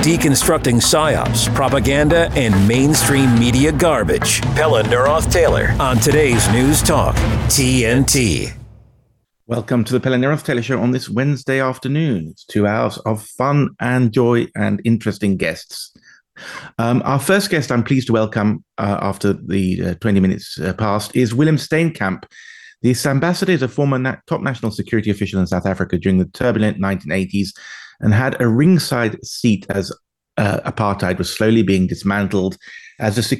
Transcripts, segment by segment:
deconstructing psyops, propaganda, and mainstream media garbage. Pella Neroth-Taylor on today's News Talk, TNT. Welcome to the Pella Neroth-Taylor Show on this Wednesday afternoon. It's 2 hours of fun and joy and interesting guests. Our first guest I'm pleased to welcome after the 20 minutes past is Willem Steenkamp. This ambassador is a former top national security official in South Africa during the turbulent 1980s and had a ringside seat as apartheid was slowly being dismantled as the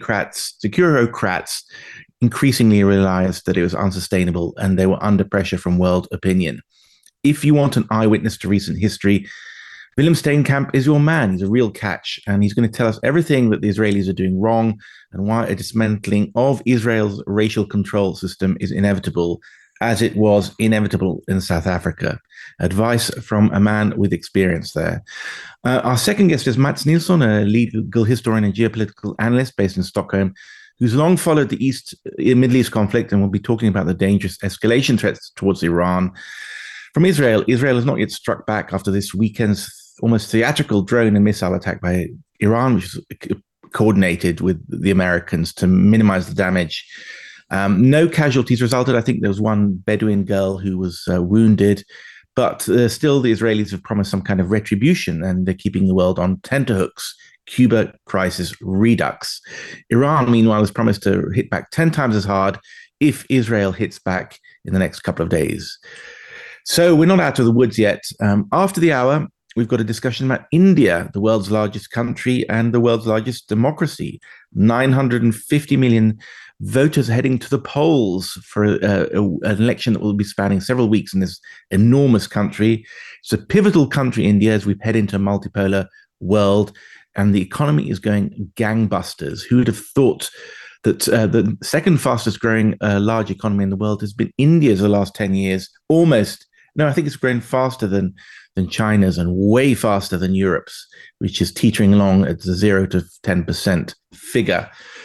securocrats increasingly realized that it was unsustainable and they were under pressure from world opinion. If you want an eyewitness to recent history, Willem Steenkamp is your man. He's a real catch, and he's going to tell us everything that the Israelis are doing wrong and why a dismantling of Israel's racial control system is inevitable, as it was inevitable in South Africa. Advice from a man with experience there. Our second guest is Mats Nilsson, a legal historian and geopolitical analyst based in Stockholm, who's long followed the Middle East conflict and will be talking about the dangerous escalation threats towards Iran. From Israel has not yet struck back after this weekend's almost theatrical drone and missile attack by Iran, which was coordinated with the Americans to minimize the damage. No casualties resulted. I think there was one Bedouin girl who was wounded, but still the Israelis have promised some kind of retribution, and they're keeping the world on tenterhooks. Cuba crisis redux. Iran, meanwhile, has promised to hit back 10 times as hard if Israel hits back in the next couple of days. So we're not out of the woods yet. After the hour, we've got a discussion about India, the world's largest country and the world's largest democracy. 950 million voters heading to the polls for an election that will be spanning several weeks in this enormous country. It's a pivotal country, India, as we head into a multipolar world, and the economy is going gangbusters. Who would have thought that the second fastest growing large economy in the world has been India's the last 10 years? I think it's grown faster than China's and way faster than Europe's, which is teetering along at the 0 to 10% figure.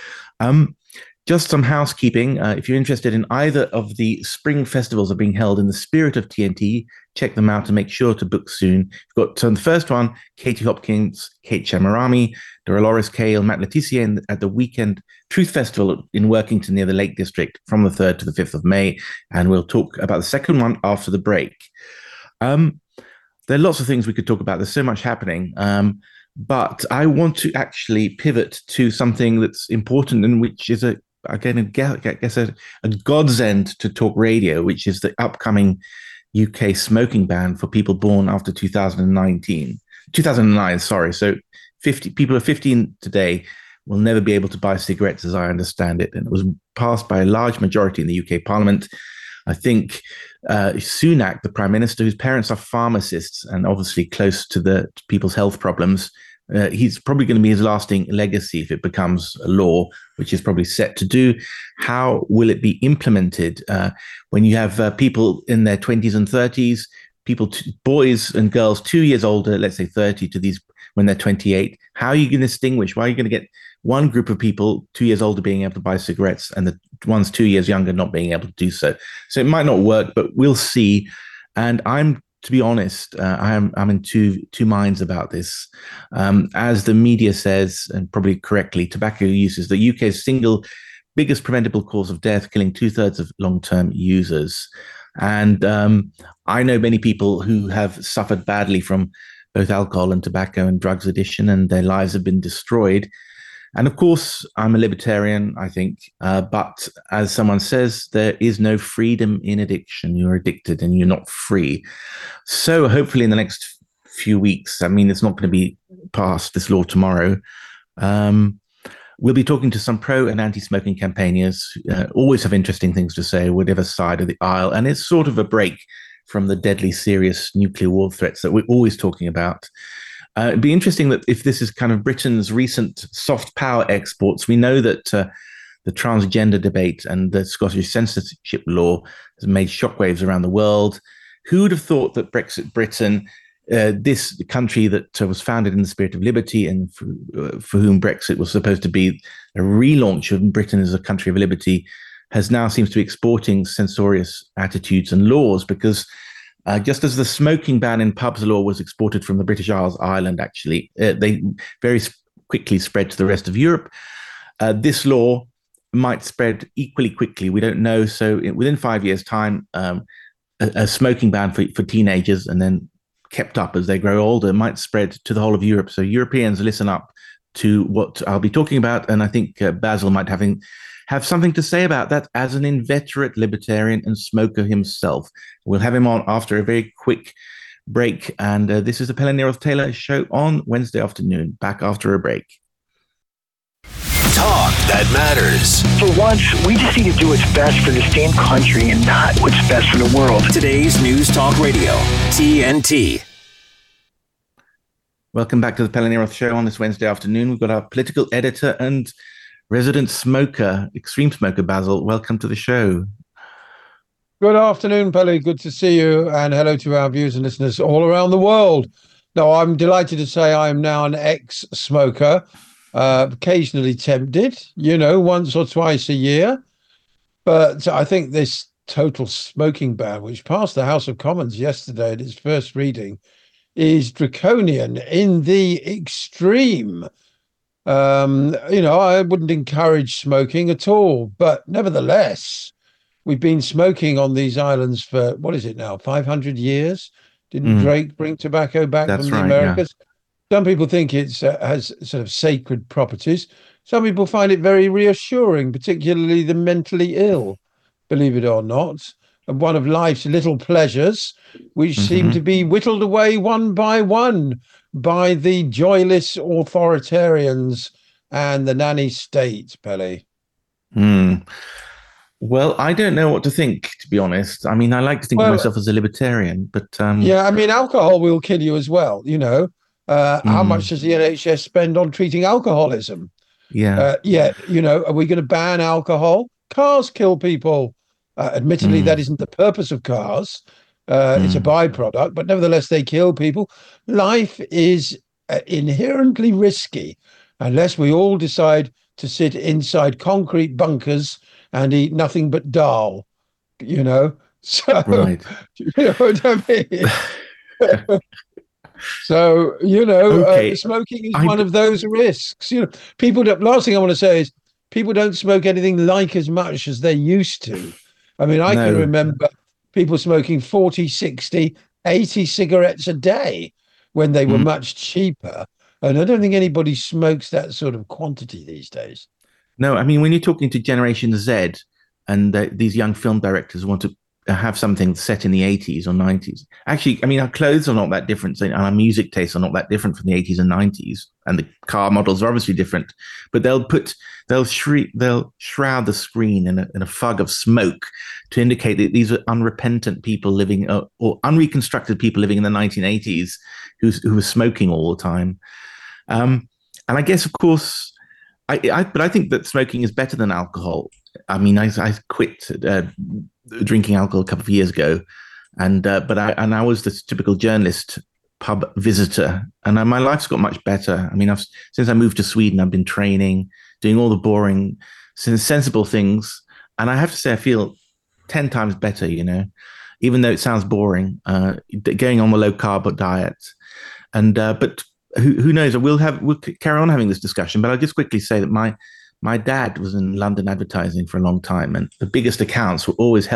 Just some housekeeping. If you're interested in either of the spring festivals that are being held in the spirit of TNT, check them out and make sure to book soon. We've got the first one, Katie Hopkins, Kate Shamarami, Dolores Kale, Matt Letitia at the Weekend Truth Festival in Workington near the Lake District from the 3rd to the 5th of May. And we'll talk about the second one after the break. There are lots of things we could talk about. There's so much happening. But I want to actually pivot to something that's important and which is a godsend to talk radio, which is the upcoming UK smoking ban for people born after 2009. So 50 people are 15 today will never be able to buy cigarettes, as I understand it. And it was passed by a large majority in the UK Parliament. I think Sunak, the Prime Minister, whose parents are pharmacists and obviously close to the people's health problems, he's probably going to be his lasting legacy if it becomes a law, which is probably set to do. How will it be implemented when you have people in their 20s and 30s, boys and girls 2 years older, let's say 30 to these when they're 28? How are you going to distinguish? Why are you going to get one group of people 2 years older being able to buy cigarettes and the ones 2 years younger not being able to do so? So it might not work, but we'll see. And to be honest, I'm in two minds about this. As the media says, and probably correctly, tobacco use is the UK's single biggest preventable cause of death, killing 2/3 of long-term users. And I know many people who have suffered badly from both alcohol and tobacco and drugs addiction, and their lives have been destroyed. And of course, I'm a libertarian, I think. But as someone says, there is no freedom in addiction. You're addicted and you're not free. So hopefully in the next few weeks, it's not going to be passed, this law tomorrow. We'll be talking to some pro and anti-smoking campaigners. Always have interesting things to say, whatever side of the aisle. And it's sort of a break from the deadly serious nuclear war threats that we're always talking about. It'd be interesting that if this is kind of Britain's recent soft power exports, we know that the transgender debate and the Scottish censorship law has made shockwaves around the world. Who would have thought that Brexit Britain, this country that was founded in the spirit of liberty and for whom Brexit was supposed to be a relaunch of Britain as a country of liberty, has now seems to be exporting censorious attitudes and laws, because Just as the smoking ban in pubs law was exported from the British Isles, Ireland, actually, they very quickly spread to the rest of Europe. This law might spread equally quickly. We don't know. So within 5 years' time, a smoking ban for teenagers, and then kept up as they grow older, might spread to the whole of Europe. So Europeans, listen up to what I'll be talking about. And I think Basil might have something to say about that as an inveterate libertarian and smoker himself. We'll have him on after a very quick break. And this is the Pella Neroth Taylor Show on Wednesday afternoon, back after a break. Talk that matters. For once, we just need to do what's best for this damn country and not what's best for the world. Today's News Talk Radio, TNT. Welcome back to the Pella Neroth Show on this Wednesday afternoon. We've got our political editor and resident smoker, extreme smoker, Basil. Welcome to the show. Good afternoon, Pelle. Good to see you, and hello to our viewers and listeners all around the world. Now, I'm delighted to say I am now an ex-smoker. Occasionally tempted, once or twice a year. But I think this total smoking ban, which passed the House of Commons yesterday at its first reading, is draconian in the extreme. I wouldn't encourage smoking at all. But nevertheless, we've been smoking on these islands for, what is it now, 500 years? Didn't Drake bring tobacco back from the Americas? Yeah. Some people think it has sort of sacred properties. Some people find it very reassuring, particularly the mentally ill, believe it or not. And one of life's little pleasures, which seem to be whittled away one by one by the joyless authoritarians and the nanny state, Pelle. Well, I don't know what to think, to be honest. I mean, I like to think of myself as a libertarian, but... Yeah, I mean, alcohol will kill you as well, How much does the NHS spend on treating alcoholism? Yeah. Are we going to ban alcohol? Cars kill people. Admittedly, that isn't the purpose of cars. It's a byproduct, but nevertheless, they kill people. Life is inherently risky unless we all decide to sit inside concrete bunkers and eat nothing but dal, So, right. You know what I mean? So, smoking is one of those risks. Last thing I want to say is people don't smoke anything like as much as they used to. I mean, I can remember people smoking 40, 60, 80 cigarettes a day when they were much cheaper. And I don't think anybody smokes that sort of quantity these days. No, I mean, when you're talking to Generation Z and these young film directors want to have something set in the 80s or 90s. Actually, I mean, our clothes are not that different, and our music tastes are not that different from the 80s and 90s, and the car models are obviously different. But they'll shroud the screen in a fog of smoke to indicate that these are unrepentant people living, or unreconstructed people living in the 1980s who were smoking all the time. And I guess, of course, but I think that smoking is better than alcohol. I mean, I quit drinking alcohol a couple of years ago, but I was this typical journalist pub visitor, and my life's got much better. I mean, since I moved to Sweden, I've been training, doing all the boring, sensible things, and I have to say I feel 10 times better. Even though it sounds boring, going on the low carb diet, but who knows? We'll carry on having this discussion. But I'll just quickly say that my dad was in London advertising for a long time, and the biggest accounts were always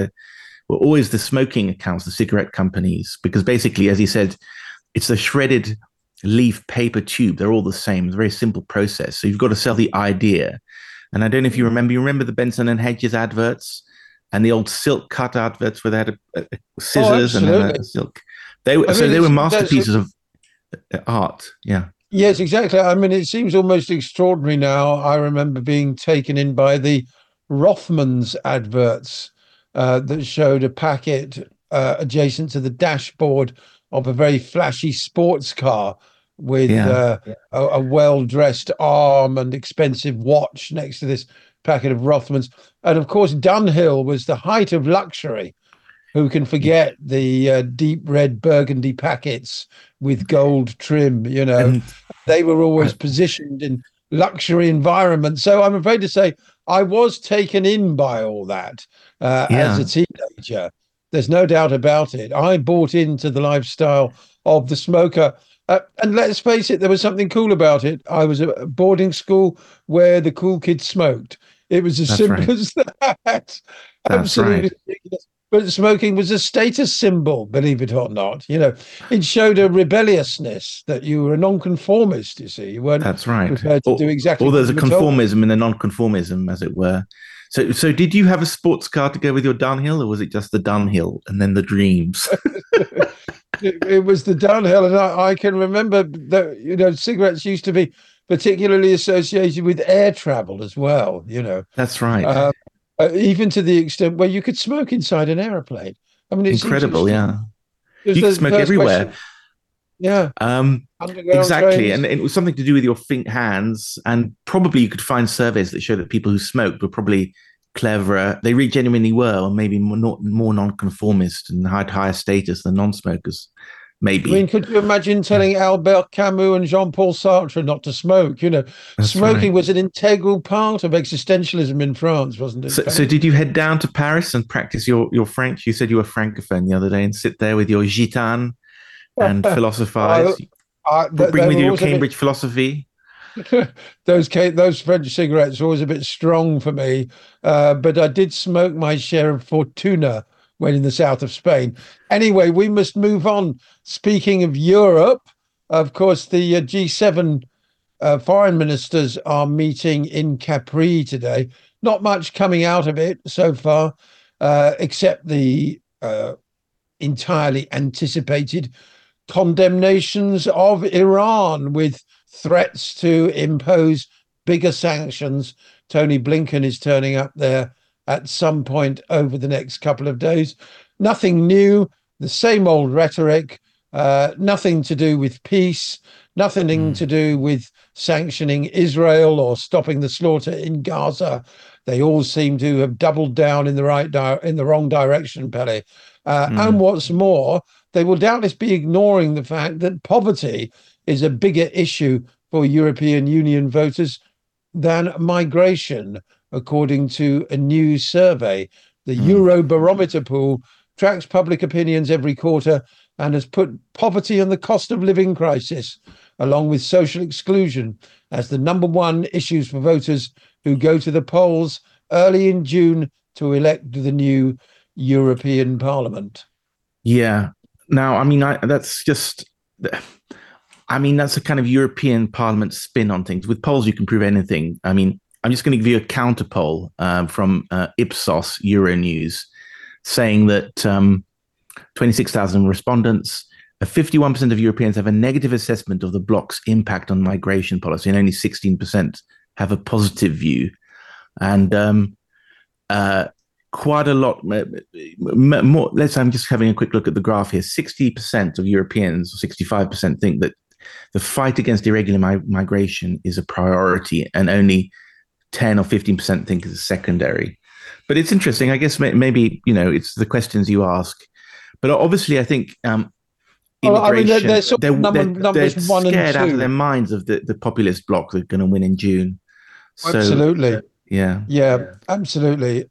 the smoking accounts, the cigarette companies, because basically, as he said, it's the shredded leaf paper tube. They're all the same. It's a very simple process. So you've got to sell the idea. And I don't know if you remember the Benson and Hedges adverts and the old silk cut adverts where they had scissors and then a silk. They were masterpieces of art. Yeah. Yes, exactly. I mean, it seems almost extraordinary now. I remember being taken in by the Rothmans adverts that showed a packet adjacent to the dashboard of a very flashy sports car with a well-dressed arm and expensive watch next to this packet of Rothmans. And of course, Dunhill was the height of luxury. Who can forget the deep red burgundy packets with gold trim? They were always positioned in luxury environments. So I'm afraid to say I was taken in by all that as a teenager. There's no doubt about it. I bought into the lifestyle of the smoker. And let's face it, there was something cool about it. I was at a boarding school where the cool kids smoked. It was as simple as that. That's Absolutely right. ridiculous. But smoking was a status symbol, believe it or not. It showed a rebelliousness that you were a nonconformist, you see. You weren't That's right. prepared to do exactly or there's a what you were told. conformism and a non-conformism, as it were. So did you have a sports car to go with your Dunhill, or was it just the Dunhill and then the dreams? It was the downhill, and I can remember that cigarettes used to be particularly associated with air travel as well. That's right. Even to the extent where you could smoke inside an airplane. I mean, it's Incredible, yeah. It was You could the smoke first everywhere. question. Yeah, underground Exactly, trains. and it was something to do with your hands, and probably you could find surveys that show that people who smoked were probably cleverer. They really genuinely were, or maybe more non-conformist and had higher status than non-smokers. I mean, Maybe. could you imagine telling Albert Camus and Jean-Paul Sartre not to smoke? That's Smoking right. was an integral part of existentialism in France, wasn't it? So did you head down to Paris and practice your French? You said you were francophone the other day, and sit there with your gitane and philosophize. Bring They with were you your always a bit Cambridge philosophy. those French cigarettes were always a bit strong for me, but I did smoke my share of Fortuna when in the south of Spain. Anyway, we must move on. Speaking of Europe, of course, the G7 foreign ministers are meeting in Capri today. Not much coming out of it so far, except the entirely anticipated condemnations of Iran with threats to impose bigger sanctions. Tony Blinken is turning up there at some point over the next couple of days. Nothing new, the same old rhetoric, nothing to do with peace, nothing to do with sanctioning Israel or stopping the slaughter in Gaza. They all seem to have doubled down in the wrong direction, Pele. And what's more, they will doubtless be ignoring the fact that poverty is a bigger issue for European Union voters than migration, according to a new survey. The Eurobarometer poll tracks public opinions every quarter and has put poverty and the cost of living crisis, along with social exclusion, as the number one issues for voters who go to the polls early in June to elect the new European Parliament. Yeah. Now, I mean, that's a kind of European Parliament spin on things. With polls, you can prove anything. I mean, I'm just going to give you a counter poll from Ipsos Euronews, saying that 26,000 respondents, 51% of Europeans have a negative assessment of the bloc's impact on migration policy, and only 16% have a positive view. And quite a lot more. I'm just having a quick look at the graph here. 60% of Europeans, or 65%, think that the fight against irregular migration is a priority, and only 10 or 15% think it's secondary. But it's interesting. I guess maybe, it's the questions you ask. But obviously, I think immigration, they're sort of numbers they're one and scared out two. of their minds of the populist bloc that are going to win in June. So, Absolutely. Yeah. Absolutely.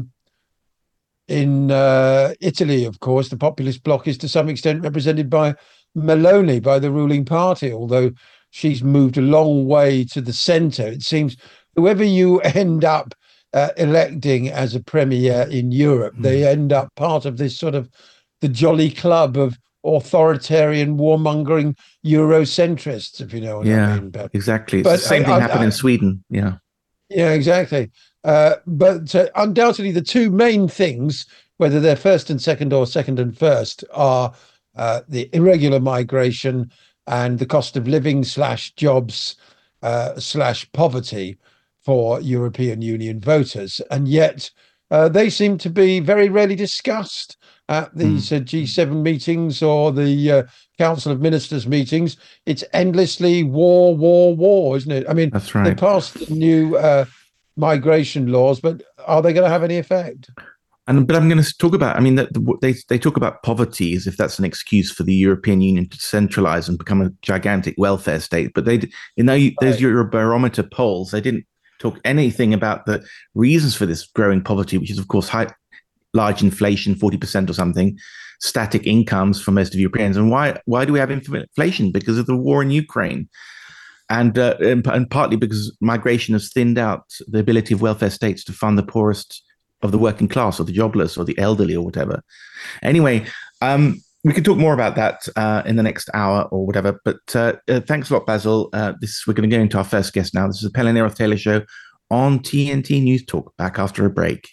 In Italy, of course, the populist bloc is to some extent represented by Meloni, by the ruling party, although she's moved a long way to the centre. It seems whoever you end up electing as a premier in Europe, they end up part of this sort of the jolly club of authoritarian, warmongering Eurocentrists, if you know what I mean. Exactly. It's But the same thing happened in Sweden. Yeah. Yeah, exactly. But undoubtedly, the two main things, whether they're first and second or second and first, are the irregular migration and the cost of living / jobs / poverty for European Union voters. And yet they seem to be very rarely discussed at these G7 meetings or the Council of Ministers meetings. It's endlessly war, isn't it? I mean, That's right. they passed new migration laws, but are they going to have any effect? But I'm going to talk about, I mean, they talk about poverty as if that's an excuse for the European Union to centralize and become a gigantic welfare state. But those Eurobarometer polls, they didn't talk anything about the reasons for this growing poverty, which is, of course, large inflation, 40% or something, static incomes for most of Europeans. And why do we have inflation? Because of the war in Ukraine. And partly because migration has thinned out the ability of welfare states to fund the poorest of the working class or the jobless or the elderly or whatever. Anyway, we can talk more about that in the next hour or whatever. But thanks a lot, Basil. We're going to go into our first guest now. This is the Pell & Neroth Taylor Show on TNT News Talk. Back after a break.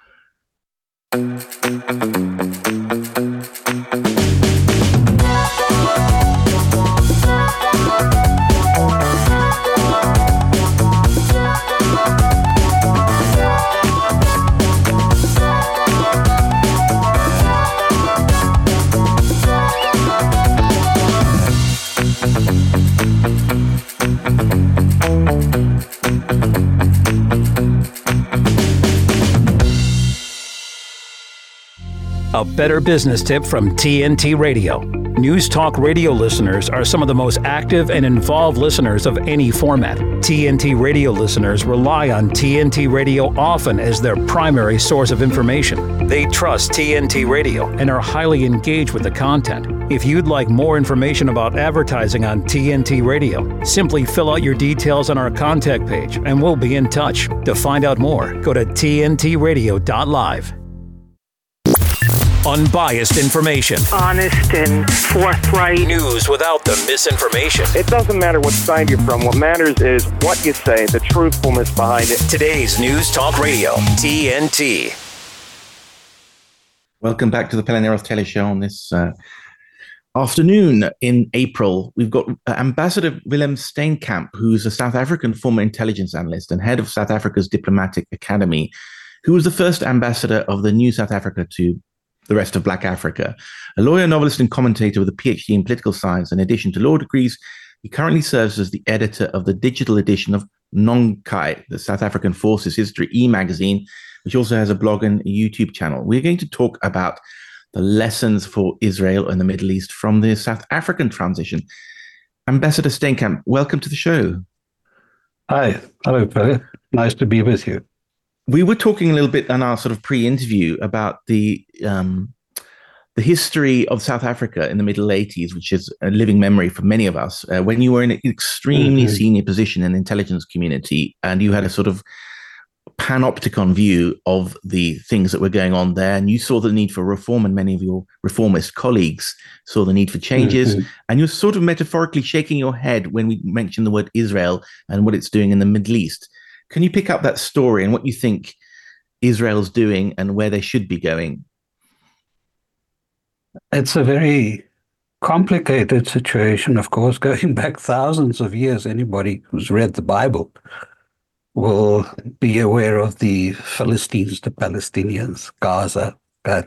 A better business tip from TNT Radio. News Talk Radio listeners are some of the most active and involved listeners of any format. TNT Radio listeners rely on TNT Radio often as their primary source of information. They trust TNT Radio and are highly engaged with the content. If you'd like more information about advertising on TNT Radio, simply fill out your details on our contact page and we'll be in touch. To find out more, go to tntradio.live. Unbiased information. Honest and forthright. News without the misinformation. It doesn't matter what side you're from. What matters is what you say, the truthfulness behind it. Today's News Talk Radio, TNT. Welcome back to the Pell & Neroth Taylor Show on this afternoon in April. We've got Ambassador Willem Steenkamp, who's a South African former intelligence analyst and head of South Africa's Diplomatic Academy, who was the first ambassador of the new South Africa to the rest of Black Africa. A lawyer, novelist, and commentator with a PhD in political science in addition to law degrees, he currently serves as the editor of the digital edition of Nonkai, the South African Forces History e-magazine, which also has a blog and a YouTube channel. We're going to talk about the lessons for Israel and the Middle East from the South African transition. Ambassador Steenkamp, welcome to the show. Hi. Hello, Pelle. Nice to be with you. We were talking a little bit on our sort of pre-interview about the history of South Africa in the middle 80s, which is a living memory for many of us, when you were in an extremely senior position in the intelligence community and you had a sort of panopticon view of the things that were going on there, and you saw the need for reform, and many of your reformist colleagues saw the need for changes, and you're sort of metaphorically shaking your head when we mention the word Israel and what it's doing in the Middle East. Can you pick up that story and what you think Israel's doing and where they should be going? It's a very complicated situation, of course, going back thousands of years. Anybody who's read the Bible will be aware of the Philistines, the Palestinians, Gaza.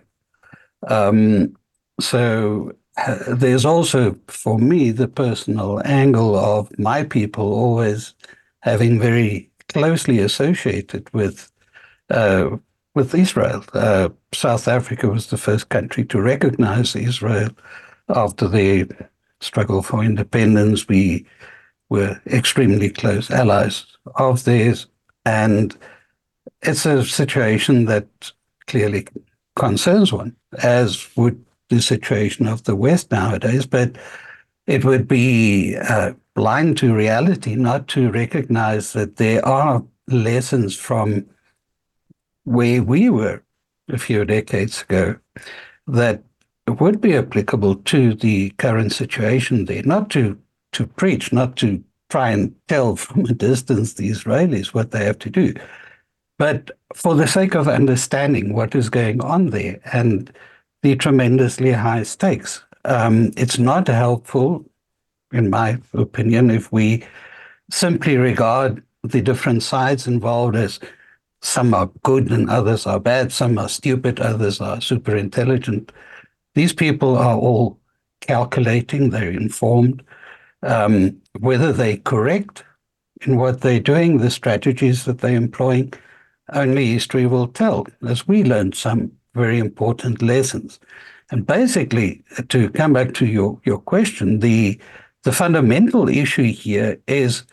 So there's also, for me, the personal angle of my people always having very closely associated with Israel. South Africa was the first country to recognize Israel after the struggle for independence. We were extremely close allies of theirs, and it's a situation that clearly concerns one, as would the situation of the West nowadays, but it would be blind to reality not to recognize that there are lessons from where we were a few decades ago that would be applicable to the current situation there, not to preach, not to try and tell from a distance the Israelis what they have to do, but for the sake of understanding what is going on there and the tremendously high stakes. It's not helpful, in my opinion, if we simply regard the different sides involved as some are good and others are bad, some are stupid, others are super intelligent. These people are all calculating, they're informed. Whether they're correct in what they're doing, the strategies that they're employing, only history will tell, as we learned some very important lessons. And basically, to come back to your question, the fundamental issue here is,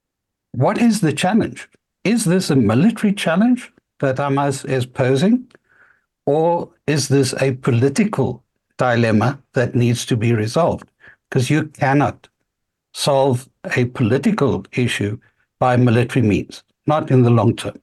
what is the challenge? Is this a military challenge that Hamas is posing, Or is this a political dilemma that needs to be resolved? Because you cannot solve a political issue by military means, not in the long term.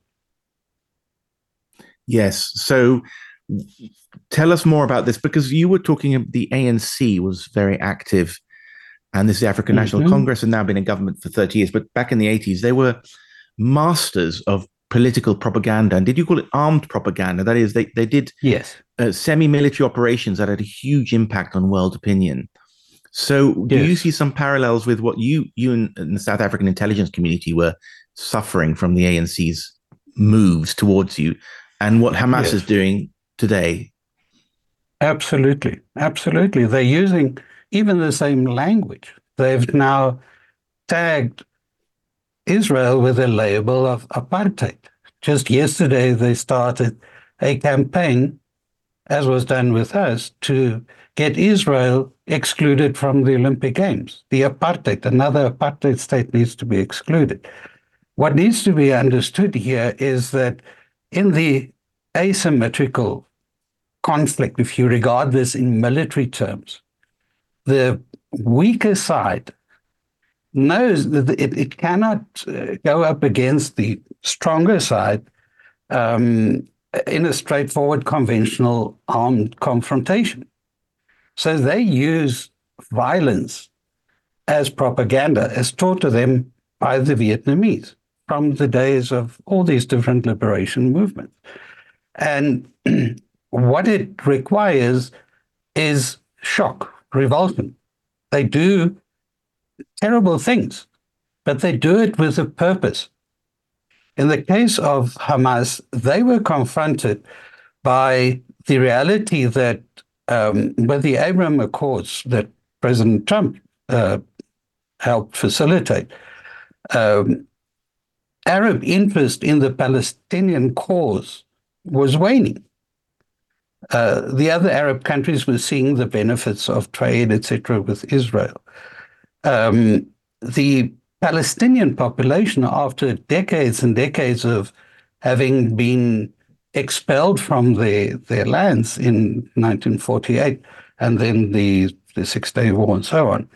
Yes. So tell us more about this, because you were talking, the ANC was very active, and this is the African National Congress, and now been in government for 30 years. But back in the 80s, they were masters of political propaganda. And did you call it armed propaganda? That is, they did semi-military operations that had a huge impact on world opinion. So do you see some parallels with what you and the South African intelligence community were suffering from the ANC's moves towards you, and what Hamas is doing today? Absolutely. Absolutely. They're using even the same language. They've now tagged Israel with a label of apartheid. Just yesterday, they started a campaign, as was done with us, to get Israel excluded from the Olympic Games. The apartheid, another apartheid state, needs to be excluded. What needs to be understood here is that in the asymmetrical conflict, if you regard this in military terms, the weaker side knows that it cannot go up against the stronger side in a straightforward, conventional armed confrontation. So they use violence as propaganda, as taught to them by the Vietnamese from the days of all these different liberation movements. And what it requires is shock, revulsion. They do terrible things, but they do it with a purpose. In the case of Hamas, they were confronted by the reality that with the Abraham Accords that President Trump helped facilitate, Arab interest in the Palestinian cause was waning. The other Arab countries were seeing the benefits of trade, etc., with Israel. The Palestinian population, after decades and decades of having been expelled from their lands in 1948, and then the Six-Day War and so on,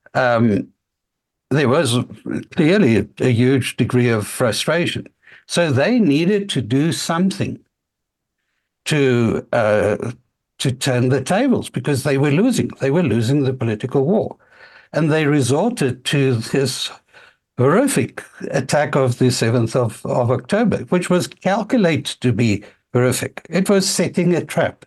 there was clearly a huge degree of frustration. So they needed to do something to turn the tables, because they were losing. They were losing the political war. And they resorted to this horrific attack of the 7th of October, which was calculated to be horrific. It was setting a trap.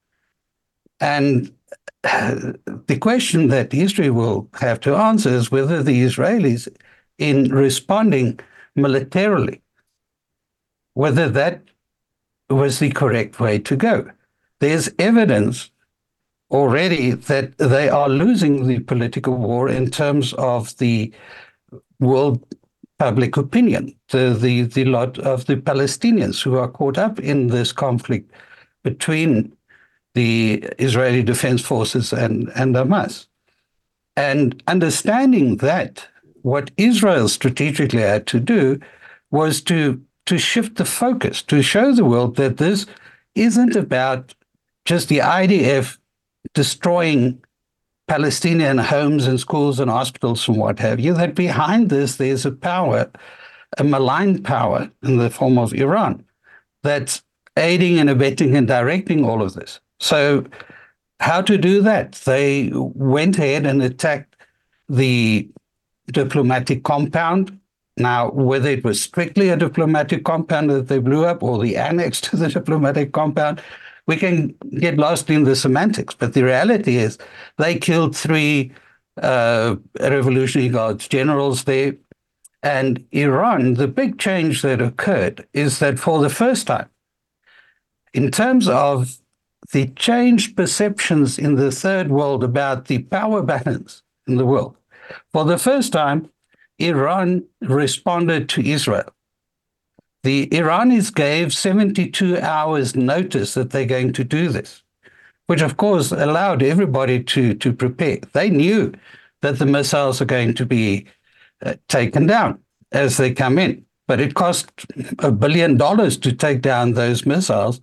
And the question that history will have to answer is whether the Israelis, in responding militarily, whether that was the correct way to go. There's evidence already that they are losing the political war in terms of the world public opinion, the lot of the Palestinians who are caught up in this conflict between the Israeli Defense Forces and Hamas. And understanding that, what Israel strategically had to do was to shift the focus, to show the world that this isn't about just the IDF destroying Palestinian homes and schools and hospitals and what have you, that behind this there's a power, a malign power in the form of Iran, that's aiding and abetting and directing all of this. So how to do that? They went ahead and attacked the diplomatic compound. Now, whether it was strictly a diplomatic compound that they blew up or the annex to the diplomatic compound, we can get lost in the semantics. But the reality is they killed 3 Revolutionary Guards generals there. And Iran, the big change that occurred is that for the first time, in terms of the changed perceptions in the third world about the power balance in the world, for the first time, Iran responded to Israel. The Iranis gave 72 hours notice that they're going to do this, which of course allowed everybody to prepare. They knew that the missiles are going to be taken down as they come in, but it cost $1 billion to take down those missiles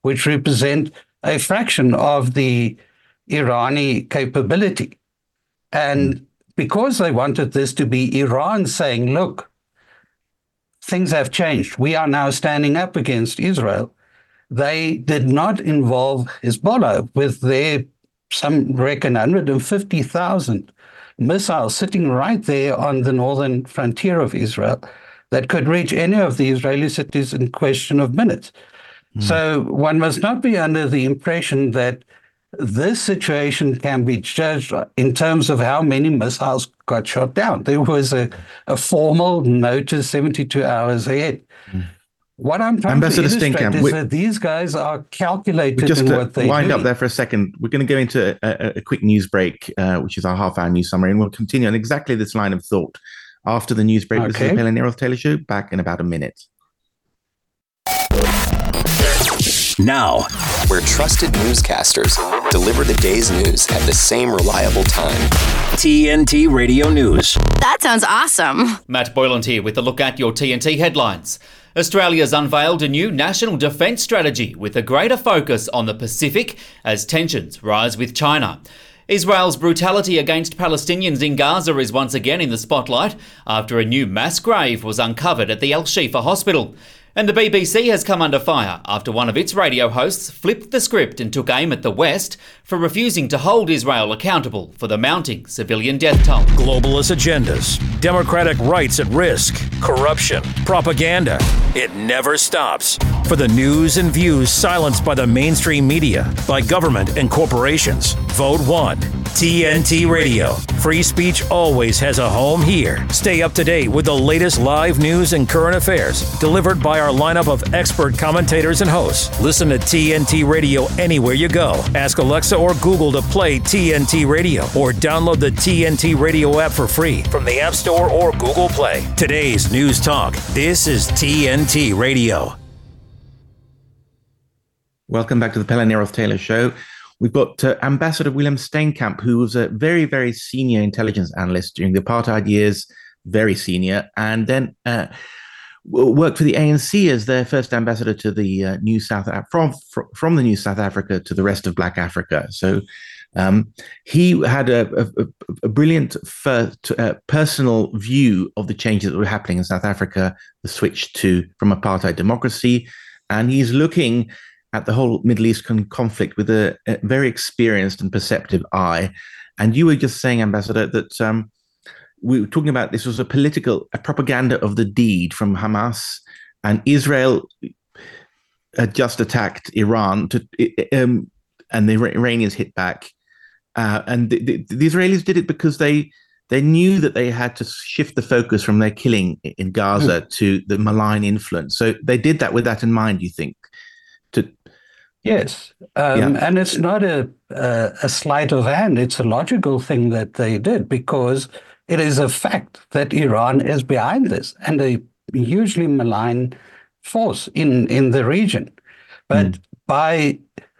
which represent a fraction of the Irani capability. And because they wanted this to be Iran saying, look, things have changed. We are now standing up against Israel. They did not involve Hezbollah with their, some reckon, 150,000 missiles sitting right there on the northern frontier of Israel that could reach any of the Israeli cities in question of minutes. So one must not be under the impression that this situation can be judged in terms of how many missiles got shot down. There was a formal notice 72 hours ahead. What I'm trying Ambassador to illustrate Steenkamp, is that these guys are calculated just in to what they wind do. up there for a second, we're going to go into a quick news break, which is our half-hour news summary, and we'll continue on exactly this line of thought after the news break. This is the Pale and Errol Taylor Show, back in about a minute. Now, where trusted newscasters deliver the day's news at the same reliable time. TNT Radio News. That sounds awesome. Matt Boyland here with a look at your TNT headlines. Australia's unveiled a new national defence strategy with a greater focus on the Pacific as tensions rise with China. Israel's brutality against Palestinians in Gaza is once again in the spotlight after a new mass grave was uncovered at the Al-Shifa hospital. And the BBC has come under fire after one of its radio hosts flipped the script and took aim at the West for refusing to hold Israel accountable for the mounting civilian death toll. Globalist agendas, democratic rights at risk, corruption, propaganda. It never stops. For the news and views silenced by the mainstream media, by government and corporations, vote 1. TNT Radio. Free speech always has a home here. Stay up to date with the latest live news and current affairs delivered by our lineup of expert commentators and hosts. Listen to TNT Radio anywhere you go. Ask Alexa or Google to play TNT Radio or download the TNT Radio app for free from the App Store or Google Play. Today's News Talk. This is TNT Radio. Welcome back to the Pale and Errol Taylor Show. We've got Ambassador William Steenkamp, who was a very, very senior intelligence analyst during the apartheid years, very senior, and then worked for the ANC as their first ambassador to the New South from the New South Africa to the rest of Black Africa. So he had a brilliant personal view of the changes that were happening in South Africa, the switch from apartheid democracy, and he's looking at the whole Middle Eastern conflict with a very experienced and perceptive eye. And you were just saying, Ambassador, that we were talking about this was a propaganda of the deed from Hamas, and Israel had just attacked Iran, and the Iranians hit back. And the Israelis did it because they knew that they had to shift the focus from their killing in Gaza to the malign influence. So they did that with that in mind, you think? Yes, and it's not a sleight of hand. It's a logical thing that they did because it is a fact that Iran is behind this and a hugely malign force in the region. But by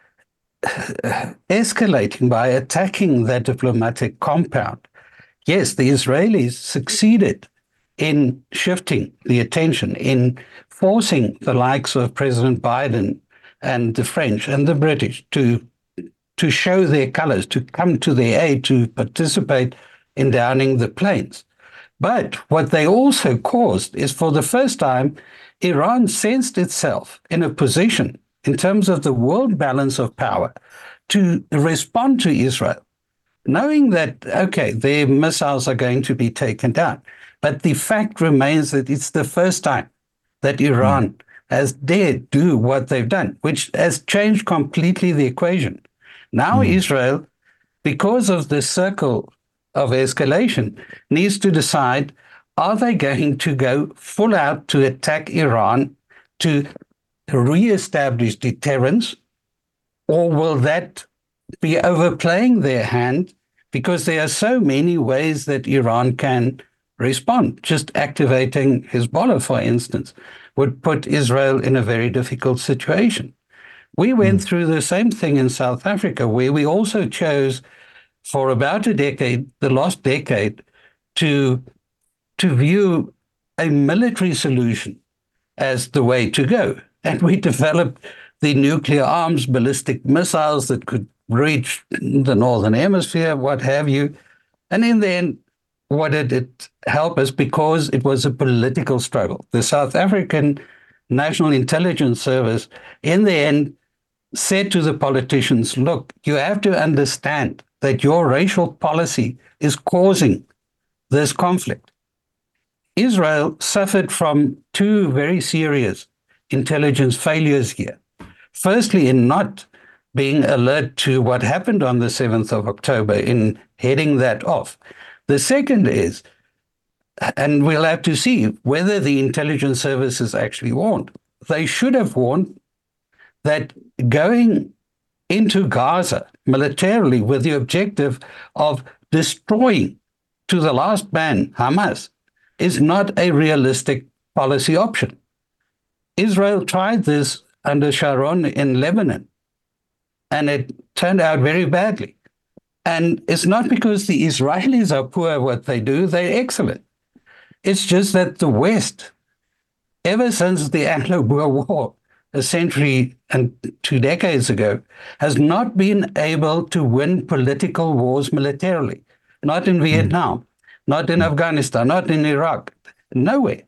escalating, by attacking that diplomatic compound, yes, the Israelis succeeded in shifting the attention, in forcing the likes of President Biden and the French and the British to show their colors, to come to their aid, to participate in downing the planes. But what they also caused is, for the first time, Iran sensed itself in a position, in terms of the world balance of power, to respond to Israel, knowing that, okay, their missiles are going to be taken down. But the fact remains that it's the first time that Iran has dared do what they've done, which has changed completely the equation. Now Israel, because of this circle of escalation, needs to decide, are they going to go full out to attack Iran to reestablish deterrence, or will that be overplaying their hand? Because there are so many ways that Iran can respond. Just activating Hezbollah, for instance, would put Israel in a very difficult situation. We went through the same thing in South Africa, where we also chose for about a decade, the last decade, to view a military solution as the way to go. And we developed the nuclear arms, ballistic missiles that could reach the Northern Hemisphere, what have you. And in the end, what did it help us? Because it was a political struggle. The South African National Intelligence Service, in the end, said to the politicians, look, you have to understand that your racial policy is causing this conflict. Israel suffered from two very serious intelligence failures here. Firstly, in not being alert to what happened on the 7th of October, in heading that off. The second is, and we'll have to see whether the intelligence services actually warned. They should have warned that going into Gaza militarily with the objective of destroying to the last man Hamas is not a realistic policy option. Israel tried this under Sharon in Lebanon, and it turned out very badly. And it's not because the Israelis are poor at what they do, they're excellent. It's just that the West, ever since the Anglo-Boer War, a century and 2 decades ago, has not been able to win political wars militarily. Not in Vietnam, not in Afghanistan, not in Iraq, nowhere.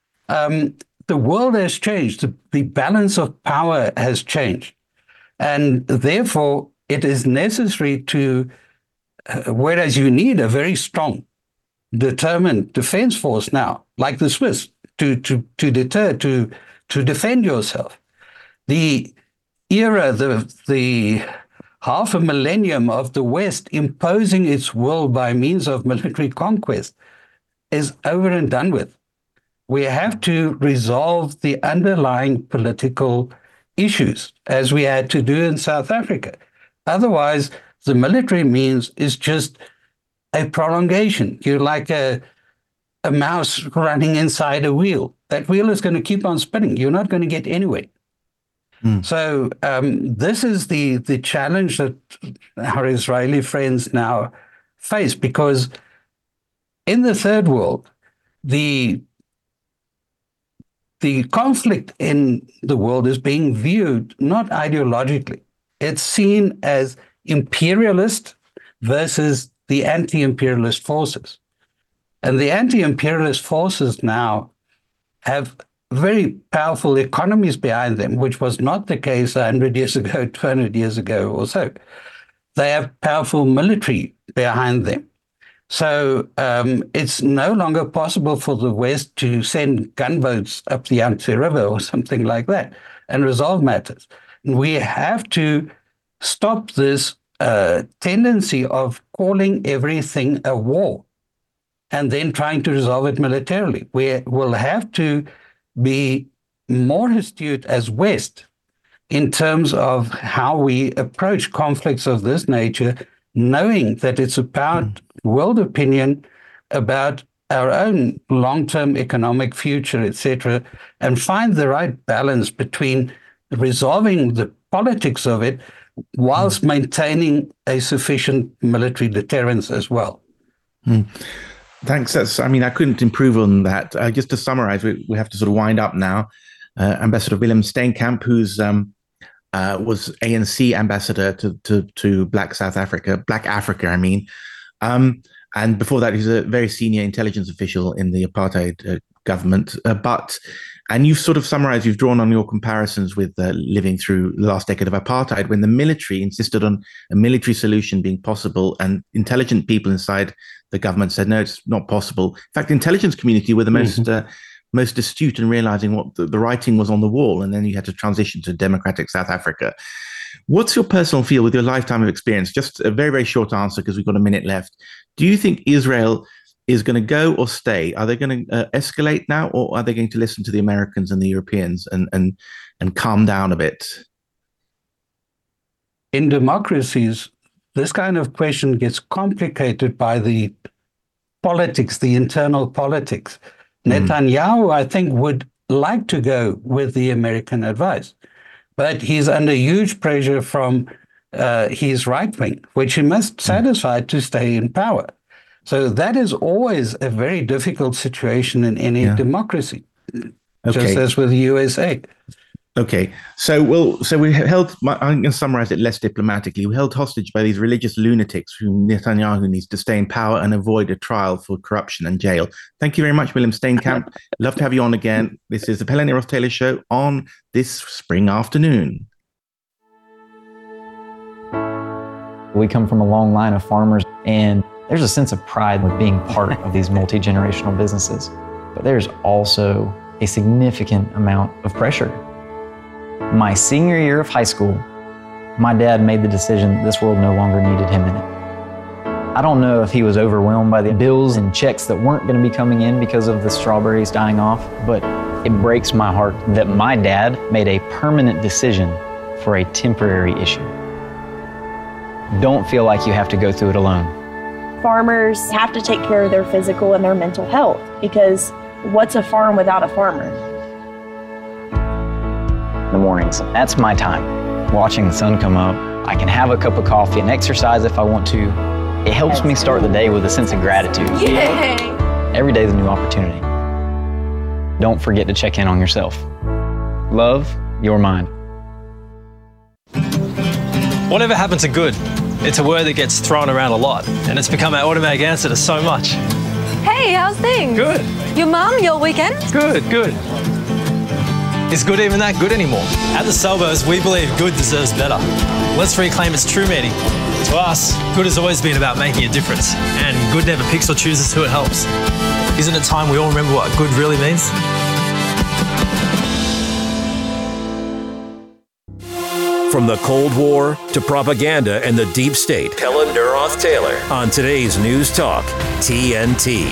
The world has changed. The balance of power has changed. And therefore, it is necessary to, whereas you need a very strong, determined defense force now, like the Swiss, to deter, to defend yourself. The era, the half a millennium of the West imposing its will by means of military conquest is over and done with. We have to resolve the underlying political issues, as we had to do in South Africa. Otherwise, the military means is just a prolongation. You're like a mouse running inside a wheel. That wheel is going to keep on spinning. You're not going to get anywhere. So this is the challenge that our Israeli friends now face, because in the third world, the conflict in the world is being viewed not ideologically. It's seen as imperialist versus the anti-imperialist forces. And the anti-imperialist forces now have very powerful economies behind them, which was not the case 100 years ago, 200 years ago or so. They have powerful military behind them. So it's no longer possible for the West to send gunboats up the Yangtze River or something like that and resolve matters. We have to stop this tendency of calling everything a war and then trying to resolve it militarily. We will have to be more astute as West in terms of how we approach conflicts of this nature, knowing that it's about world opinion, about our own long-term economic future, etc., and find the right balance between resolving the politics of it whilst maintaining a sufficient military deterrence as well. Thanks. I couldn't improve on that. Just to summarize, we have to sort of wind up now. Ambassador Willem Steenkamp, who's was ANC ambassador to Black Africa, and before that, he's a very senior intelligence official in the apartheid government. And you've sort of summarized, you've drawn on your comparisons with living through the last decade of apartheid, when the military insisted on a military solution being possible, and intelligent people inside the government said, no, it's not possible. In fact, the intelligence community were the most astute in realizing what the writing was on the wall, and then you had to transition to democratic South Africa. What's your personal feel with your lifetime of experience? Just a very, very short answer, because we've got a minute left. Do you think Israel is going to go or stay? Are they going to escalate now, or are they going to listen to the Americans and the Europeans and calm down a bit? In democracies, this kind of question gets complicated by the politics, the internal politics. Netanyahu, I think, would like to go with the American advice, but he's under huge pressure from his right wing, which he must satisfy to stay in power. So that is always a very difficult situation in any democracy, just as with the USA. Okay, so we held. I'm going to summarize it less diplomatically. We held hostage by these religious lunatics whom Netanyahu needs to stay in power and avoid a trial for corruption and jail. Thank you very much, William Steenkamp. Love to have you on again. This is the Pellenair Ross Taylor Show on this spring afternoon. We come from a long line of farmers, and there's a sense of pride with being part of these multi-generational businesses. But there's also a significant amount of pressure. My senior year of high school, my dad made the decision that this world no longer needed him in it. I don't know if he was overwhelmed by the bills and checks that weren't going to be coming in because of the strawberries dying off, but it breaks my heart that my dad made a permanent decision for a temporary issue. Don't feel like you have to go through it alone. Farmers have to take care of their physical and their mental health, because what's a farm without a farmer? In the mornings, that's my time. Watching the sun come up, I can have a cup of coffee and exercise if I want to. It helps me start the day with a sense of gratitude. Yay! Every day is a new opportunity. Don't forget to check in on yourself. Love, your mind. Whatever happened to good? It's a word that gets thrown around a lot, and it's become our automatic answer to so much. Hey, how's things? Good. Your mum, your weekend? Good. Is good even that good anymore? At the Salvos, we believe good deserves better. Let's reclaim its true meaning. To us, good has always been about making a difference, and good never picks or chooses who it helps. Isn't it time we all remember what good really means? From the Cold War to propaganda and the deep state, Pellenair Ross Taylor on today's News Talk, TNT.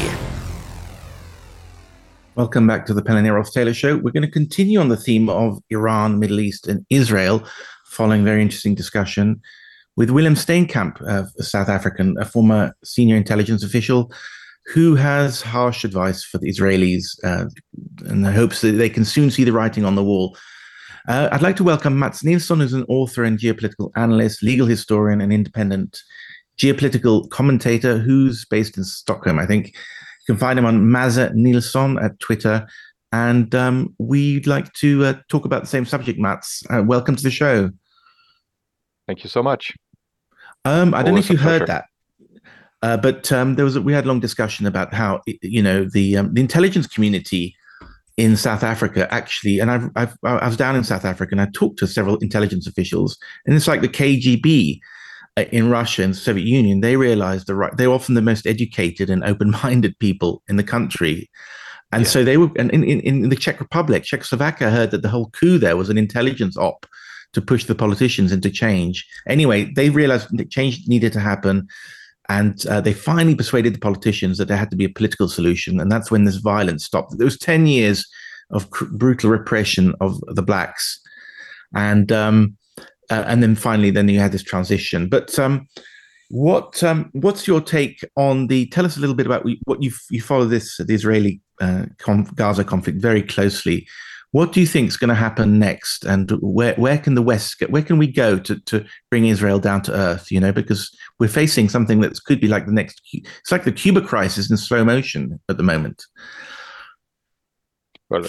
Welcome back to the Pellenair Ross Taylor Show. We're going to continue on the theme of Iran, Middle East, and Israel, following a very interesting discussion with Willem Steenkamp, a South African, a former senior intelligence official who has harsh advice for the Israelis in the hopes that they can soon see the writing on the wall. I'd like to welcome Mats Nilsson, who's an author and geopolitical analyst, legal historian, and independent geopolitical commentator who's based in Stockholm, I think. You can find him on Mazza Nilsson at Twitter. And we'd like to talk about the same subject, Mats. Welcome to the show. Thank you so much. I don't know if you heard that, but we had a long discussion about how, the intelligence community in South Africa, actually, and I was down in South Africa and I talked to several intelligence officials, and it's like the KGB in Russia and the Soviet Union. They realized they're often the most educated and open-minded people in the country. And so they were, and in the Czech Republic, Czechoslovakia heard that the whole coup there was an intelligence op to push the politicians into change. Anyway, they realized that change needed to happen. And they finally persuaded the politicians that there had to be a political solution. And that's when this violence stopped. There was 10 years of brutal repression of the blacks. And then finally, you had this transition. But what's your take on tell us a little bit about what you follow the Israeli Gaza conflict very closely. What do you think is going to happen next, and where can the West get? Where can we go to bring Israel down to earth? Because we're facing something that could be like the next. It's like the Cuba crisis in slow motion at the moment. Well,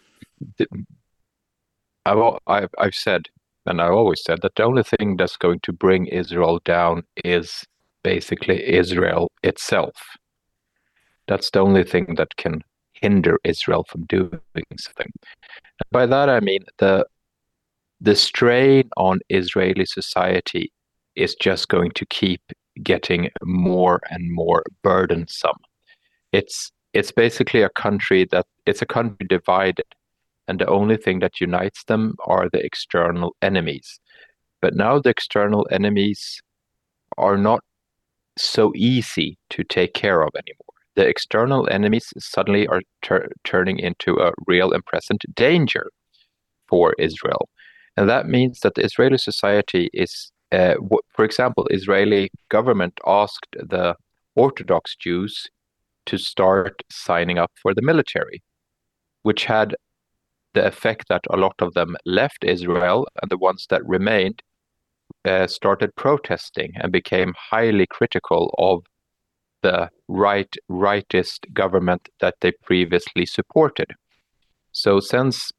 I've said, and I always said, that the only thing that's going to bring Israel down is basically Israel itself. That's the only thing that can hinder Israel from doing something. And by that I mean the strain on Israeli society is just going to keep getting more and more burdensome. It's basically a country divided, and the only thing that unites them are the external enemies. But now the external enemies are not so easy to take care of anymore. The external enemies suddenly are turning into a real and present danger for Israel. And that means that the Israeli society is, for example, Israeli government asked the Orthodox Jews to start signing up for the military, which had the effect that a lot of them left Israel, and the ones that remained started protesting and became highly critical of the rightist government that they previously supported. So since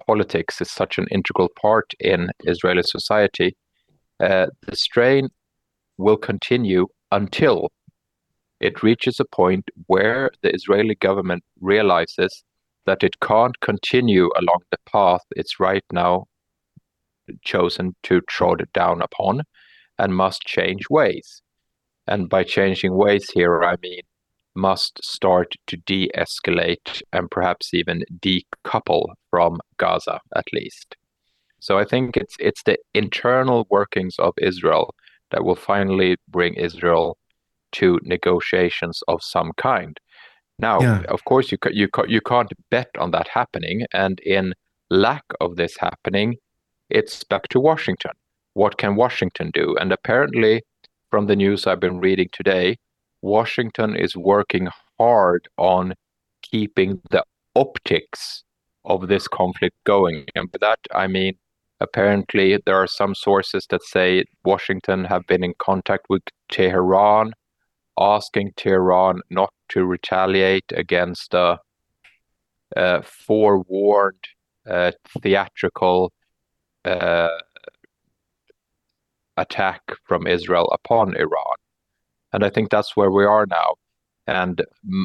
politics is such an integral part in Israeli society, the strain will continue until it reaches a point where the Israeli government realizes that it can't continue along the path it's right now chosen to trod down upon and must change ways. And by changing ways here, I mean must start to de-escalate and perhaps even decouple from Gaza, at least. So I think it's the internal workings of Israel that will finally bring Israel to negotiations of some kind. Now, of course, you can't bet on that happening, and in lack of this happening, it's back to Washington. What can Washington do? And apparently, from the news I've been reading today, Washington is working hard on keeping the optics of this conflict going. And by that, I mean, apparently there are some sources that say Washington have been in contact with Tehran, asking Tehran not to retaliate against a forewarned theatrical attack from Israel upon Iran. And I think that's where we are now. And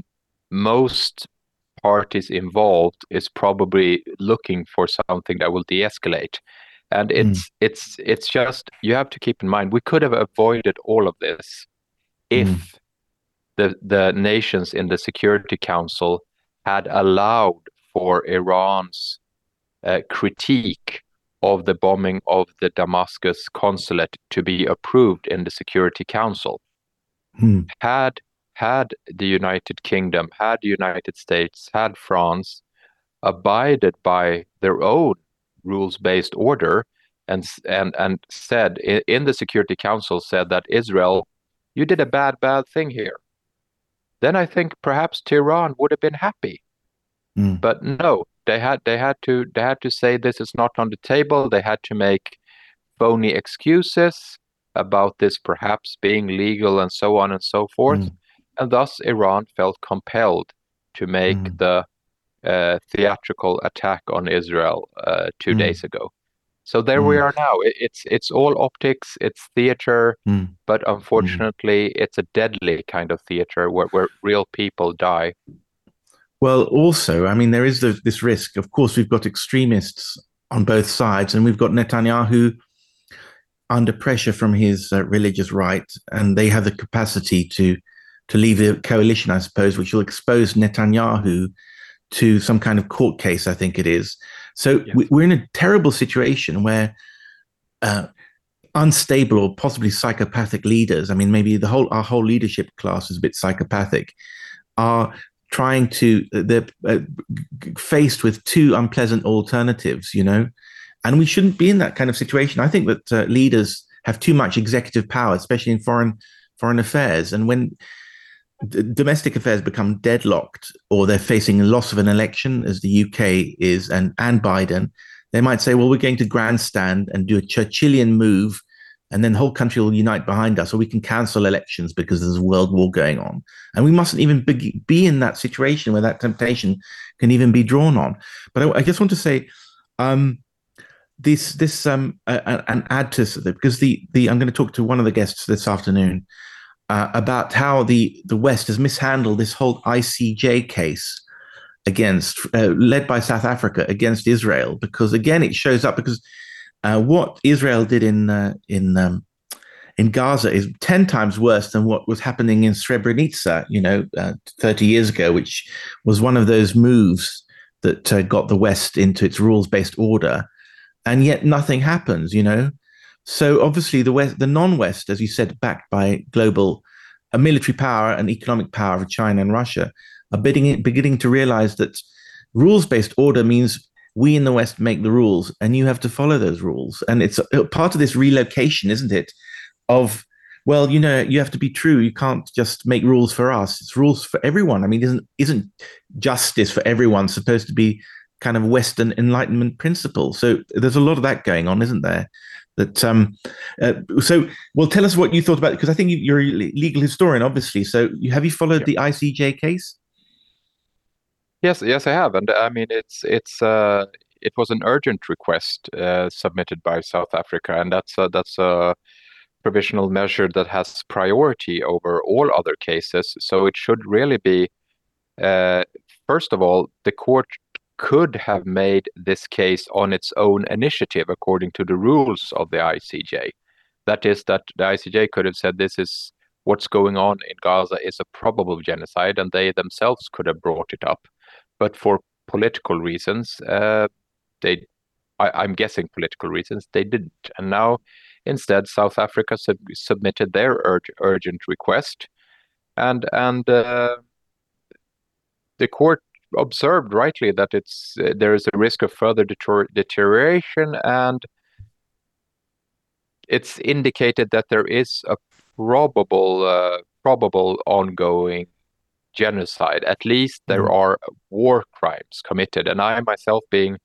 most parties involved is probably looking for something that will de-escalate. And it's just, you have to keep in mind, we could have avoided all of this if the nations in the Security Council had allowed for Iran's critique of the bombing of the Damascus consulate to be approved in the Security Council. Had the United Kingdom, had the United States, had France abided by their own rules-based order and said in the Security Council said that Israel, you did a bad thing here, then I think perhaps Tehran would have been happy. But no, they had to say this is not on the table. They had to make phony excuses about this perhaps being legal and so on and so forth. And thus Iran felt compelled to make the theatrical attack on Israel 2 days ago. So there we are now. It's all optics, it's theater, but unfortunately it's a deadly kind of theater where real people die. Well, also, I mean, there is this risk. Of course, we've got extremists on both sides, and we've got Netanyahu under pressure from his religious right, and they have the capacity to leave the coalition, I suppose, which will expose Netanyahu to some kind of court case, I think it is. So we're in a terrible situation where unstable or possibly psychopathic leaders, I mean, maybe our whole leadership class is a bit psychopathic, are trying to, they're faced with two unpleasant alternatives, you know, and we shouldn't be in that kind of situation. I think that leaders have too much executive power, especially in foreign affairs. And when domestic affairs become deadlocked, or they're facing a loss of an election, as the UK is, and Biden, they might say, well, we're going to grandstand and do a Churchillian move, and then the whole country will unite behind us, or we can cancel elections because there's a world war going on. And we mustn't even be in that situation where that temptation can even be drawn on. But I just want to say, and add to this, because I'm going to talk to one of the guests this afternoon about how the West has mishandled this whole ICJ case led by South Africa against Israel, because again it shows up because what Israel did in Gaza is 10 times worse than what was happening in Srebrenica, 30 years ago, which was one of those moves that got the West into its rules-based order, and yet nothing happens, So obviously the non-West, as you said, backed by a military power and economic power of China and Russia, are beginning to realize that rules-based order means we in the West make the rules and you have to follow those rules. And it's part of this relocation, isn't it? Of, well, you have to be true. You can't just make rules for us. It's rules for everyone. I mean, isn't justice for everyone supposed to be kind of Western Enlightenment principle? So there's a lot of that going on, isn't there? That well, tell us what you thought about it, because I think you're a legal historian, obviously. So have you followed the ICJ case? Yes, I have, and I mean it's it was an urgent request submitted by South Africa, and that's a provisional measure that has priority over all other cases. So it should really be, first of all, the court could have made this case on its own initiative according to the rules of the ICJ. That is, that the ICJ could have said this is what's going on in Gaza is a probable genocide, and they themselves could have brought it up. But for political reasons, I'm guessing political reasons, they didn't. And now, instead, South Africa submitted their urgent request, and the court observed rightly that there is a risk of further deterioration, and it's indicated that there is a probable ongoing genocide. At least there are war crimes committed. And I myself, being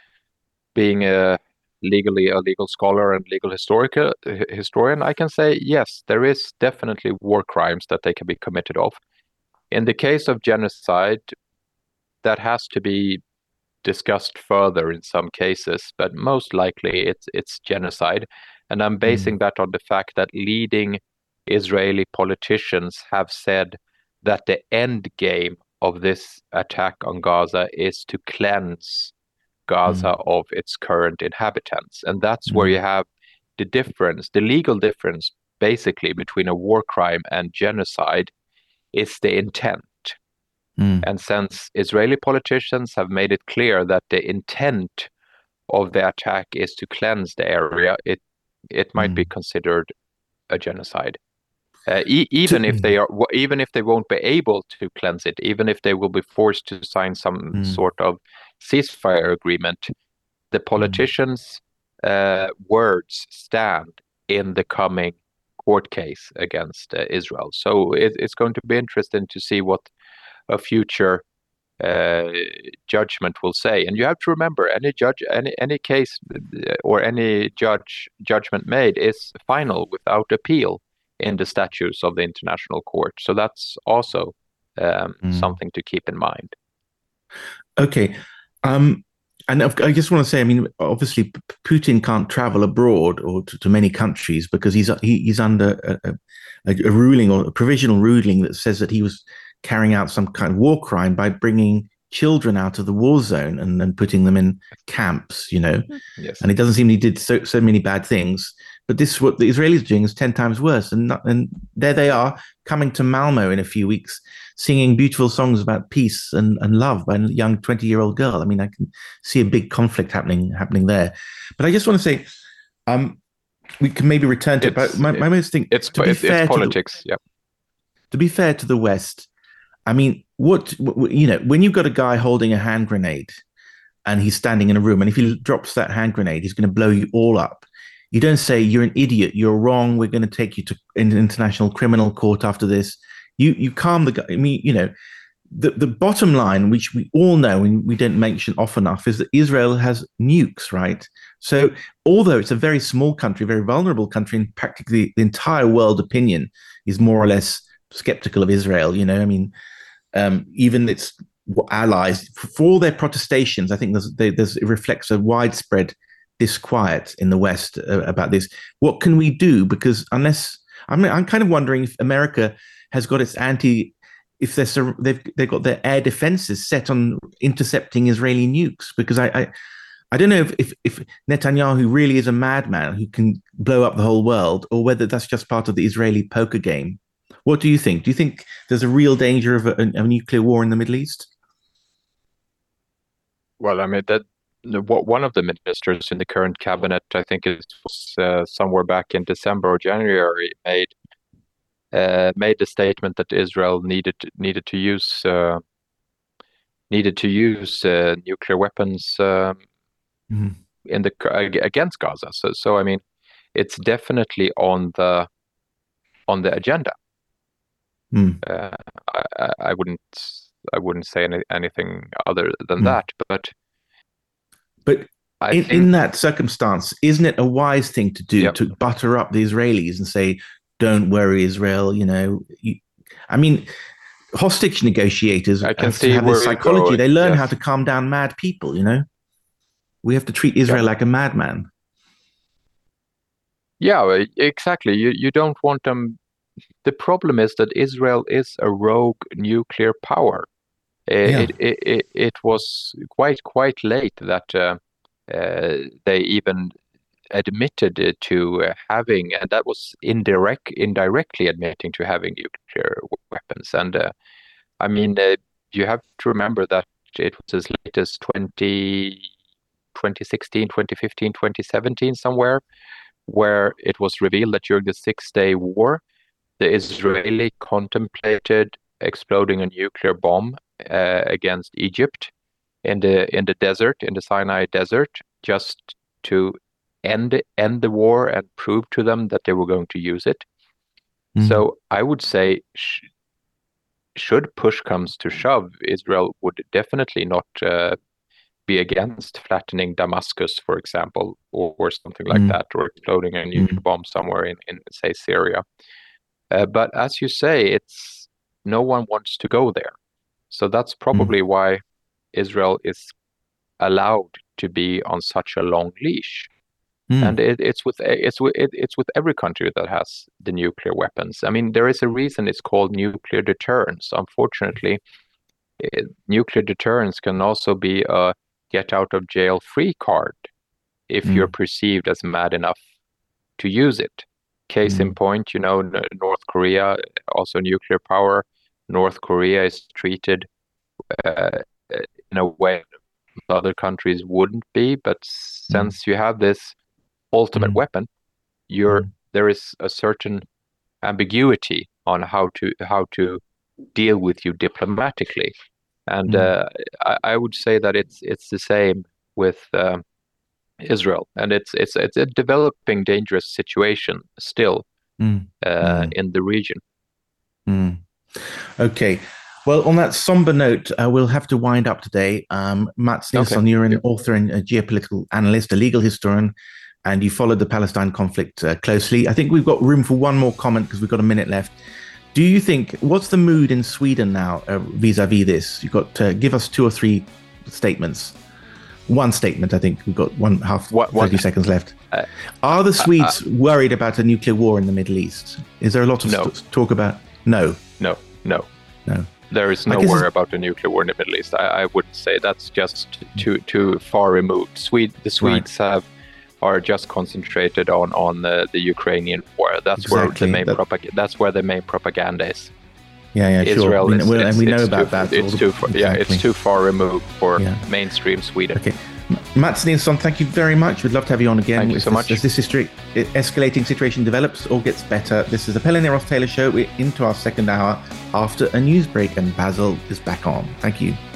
legally a legal scholar and legal historian, I can say yes, there is definitely war crimes that they can be committed of. In the case of genocide, that has to be discussed further in some cases, but most likely it's genocide. And I'm basing that on the fact that leading Israeli politicians have said that the end game of this attack on Gaza is to cleanse Gaza of its current inhabitants. And that's where you have the difference, the legal difference, basically, between a war crime and genocide is the intent. And since Israeli politicians have made it clear that the intent of the attack is to cleanse the area, it might be considered a genocide. Even if they won't be able to cleanse it, even if they will be forced to sign some sort of ceasefire agreement, the politicians' words stand in the coming court case against Israel. So it's going to be interesting to see what a future judgment will say. And you have to remember, any case or any judgment made is final without appeal in the statutes of the International Court. So that's also something to keep in mind. Okay. And I just want to say, I mean, obviously Putin can't travel abroad or to many countries because he's under a ruling or a provisional ruling that says that he was carrying out some kind of war crime by bringing children out of the war zone and then putting them in camps, Yes. And it doesn't seem he did so many bad things. But this, what the Israelis are doing, is 10 times worse. And there they are coming to Malmo in a few weeks, singing beautiful songs about peace and love by a young 20-year-old girl. I mean, I can see a big conflict happening there. But I just want to say, we can maybe return to it. But my most thing, it's politics. To be fair to the West, I mean, when you've got a guy holding a hand grenade and he's standing in a room, and if he drops that hand grenade, he's going to blow you all up. You don't say, you're an idiot, you're wrong, we're going to take you to an international criminal court after this. You calm the guy. I mean, the bottom line, which we all know and we don't mention often enough, is that Israel has nukes, right? So although it's a very small country, very vulnerable country, and practically the entire world opinion is more or less skeptical of Israel, I mean, even its allies, for all their protestations, I think it reflects a widespread disquiet in the West about this. What can we do? Because I'm kind of wondering if America has got its if they've got their air defenses set on intercepting Israeli nukes. Because I don't know if Netanyahu really is a madman who can blow up the whole world, or whether that's just part of the Israeli poker game. What do you think? Do you think there's a real danger of a nuclear war in the Middle East? Well, I mean, one of the ministers in the current cabinet, I think it was somewhere back in December or January, made the statement that Israel needed to use nuclear weapons against Gaza. So I mean, it's definitely on the agenda. I wouldn't say anything other than that, but in that circumstance, isn't it a wise thing to do to butter up the Israelis and say, "Don't worry, Israel"? I mean, hostage negotiators have to have this psychology. They learn how to calm down mad people. We have to treat Israel like a madman. Yeah, exactly. You don't want them. The problem is that Israel is a rogue nuclear power. It was quite late that they even admitted to having, and that was indirectly admitting to having nuclear weapons. And I mean, you have to remember that it was as late as 2016, 2015, 2017, somewhere, where it was revealed that during the 6-day war, the Israeli contemplated exploding a nuclear bomb against Egypt in the desert, in the Sinai desert, just to end the war and prove to them that they were going to use it. So I would say, should push comes to shove, Israel would definitely not be against flattening Damascus, for example, or something like that, or exploding a nuclear bomb somewhere in say Syria. But as you say, no one wants to go there. So that's probably why Israel is allowed to be on such a long leash. And it's with every country that has the nuclear weapons. I mean, there is a reason it's called nuclear deterrence. Unfortunately, nuclear deterrence can also be a get-out-of-jail-free card if you're perceived as mad enough to use it. Case in point, North Korea, also nuclear power. North Korea is treated in a way other countries wouldn't be, but since you have this ultimate weapon, there is a certain ambiguity on how to deal with you diplomatically, and I would say that it's the same with Israel, and it's a developing dangerous situation still in the region. Okay. Well, on that somber note, we'll have to wind up today. Mats Nilsson, you're an author and a geopolitical analyst, a legal historian, and you followed the Palestine conflict closely. I think we've got room for one more comment because we've got a minute left. Do you think, what's the mood in Sweden now vis-a-vis this? You've got to give us 2 or 3 statements. One statement, I think. We've got 30 seconds left. Are the Swedes worried about a nuclear war in the Middle East? Is there a lot of talk about? No. There is no worry about a nuclear war in the Middle East. I would say that's just too far removed. The Swedes are just concentrated on the Ukrainian war. That's where the main propaganda is. Israel sure. And we know about that. It's too far. It's too far removed for mainstream Sweden. Okay. Mats Nilsson, thank you very much. We'd love to have you on again. Thank you so much. As this escalating situation develops or gets better, this is the Pelle Neros Taylor Show. We're into our second hour after a news break, and Basil is back on. Thank you.